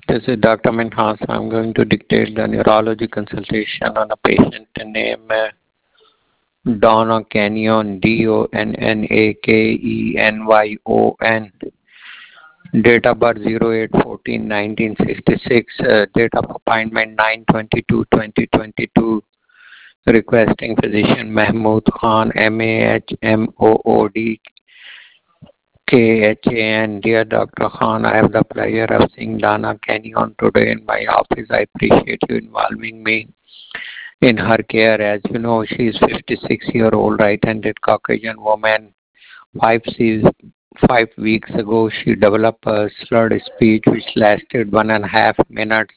This is Dr. Minhas. I'm going to dictate the neurology consultation on a patient named Donna Canyon, Donnakenion. Date of birth 08/14/1966. Date of appointment 9/22/2022. Requesting physician Mahmood Khan, MAHMOOD. KHAN. Dear Dr. Khan, I have the pleasure of seeing Donna Canyon today in my office. I appreciate you involving me in her care. As you know, she is 56-year-old right-handed Caucasian woman. 5 weeks ago, she developed a slurred speech which lasted 1.5 minutes.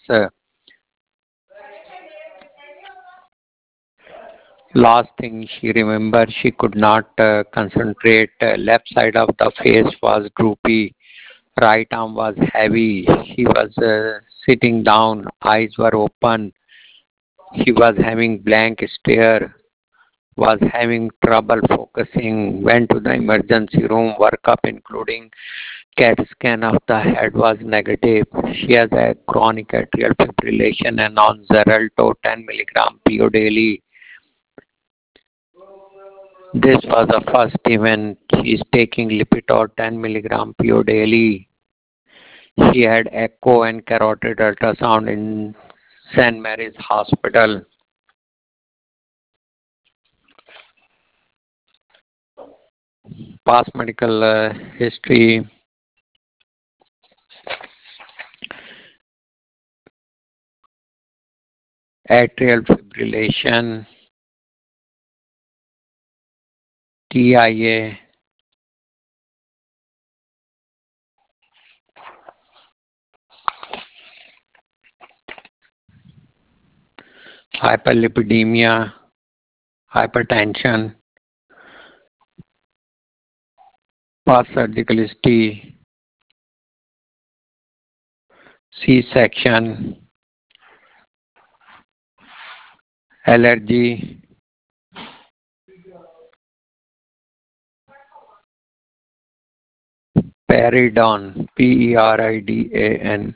Last thing she remembered, she could not concentrate. Left side of the face was droopy. Right arm was heavy. She was sitting down. Eyes were open. She was having blank stare. Was having trouble focusing. Went to the emergency room. Workup including CAT scan of the head was negative. She has a chronic atrial fibrillation and on Xarelto 10 milligram PO daily. This was the first event. She is taking Lipitor 10 milligram PO daily. She had echo and carotid ultrasound in St. Mary's Hospital. Past medical history. Atrial fibrillation. TIA. Hyperlipidemia. Hypertension. Past surgical history. C-section. Allergy. Peridan. Peridan.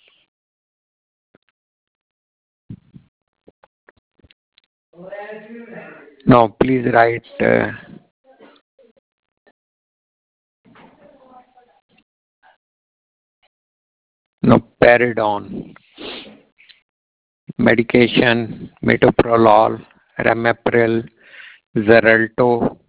No, please write. No, Peridone. Medication, metoprolol, ramipril, Xarelto,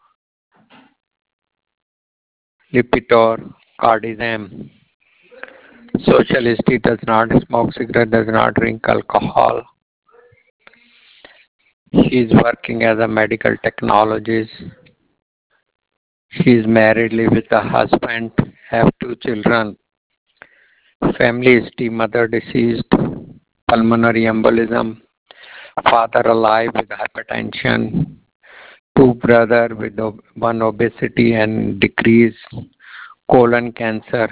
Lipitor, Cardizem. Social history: does not smoke cigarette, does not drink alcohol. She is working as a medical technologist. She is married, live with a husband, have 2 children. Family history: mother deceased, pulmonary embolism, father alive with hypertension, 2 brothers with 1 obesity and decreased colon cancer.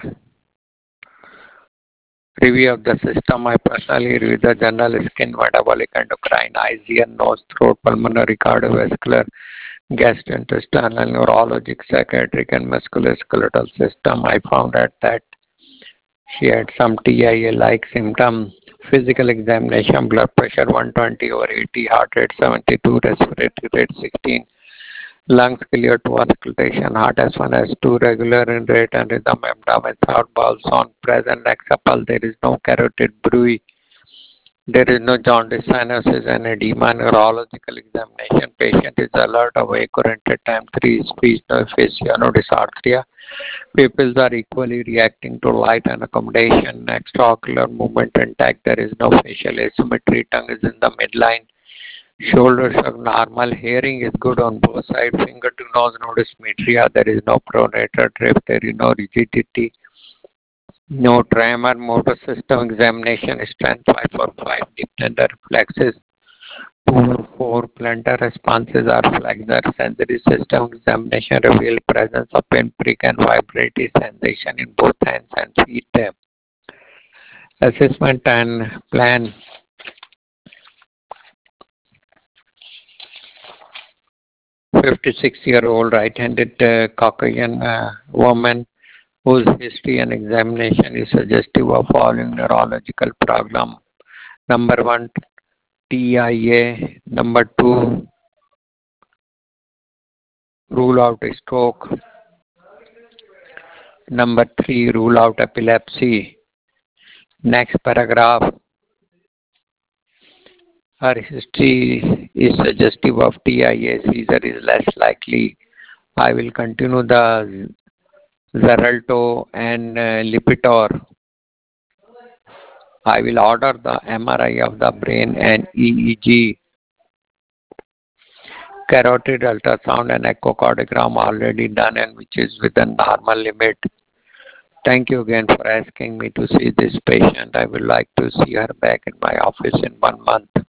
Review of the system: I personally review the general skin, metabolic, endocrine, eyes, ear, nose, throat, pulmonary, cardiovascular, gastrointestinal, neurologic, psychiatric, and musculoskeletal system. I found out that she had some TIA-like symptom. Physical examination: blood pressure 120/80, heart rate 72, respiratory rate 16, lungs clear to auscultation, heart S1, S2, regular in rate and rhythm, abdomen, throat, bowel sound, present, neck supple. There is no carotid bruit. There is no jaundice, cyanosis, and edema. Neurological examination: patient is alert, awake, oriented, time 3, speech, no aphasia, no dysarthria. Pupils are equally reacting to light and accommodation. Extraocular movement intact. There is no facial asymmetry. Tongue is in the midline. Shoulders are normal. Hearing is good on both sides. Finger to nose, no dysmetria. There is no pronator drift. There is no rigidity. No tremor. Motor system examination: strength 5/5. Deep tender reflexes 2/4. Plantar responses are flexor. Sensory system examination revealed presence of pinprick and vibratory sensation in both hands and feet. Assessment and plan: 56-year-old right-handed Caucasian woman, whose history and examination is suggestive of following neurological problem. Number 1, TIA. Number 2, rule out stroke. Number 3, rule out epilepsy. Next paragraph. Her history is suggestive of TIA. Seizure is less likely. I will continue the Xarelto and Lipitor. I will order the MRI of the brain and EEG. Carotid ultrasound and echocardiogram already done and which is within normal limit. Thank you again for asking me to see this patient. I would like to see her back in my office in 1 month.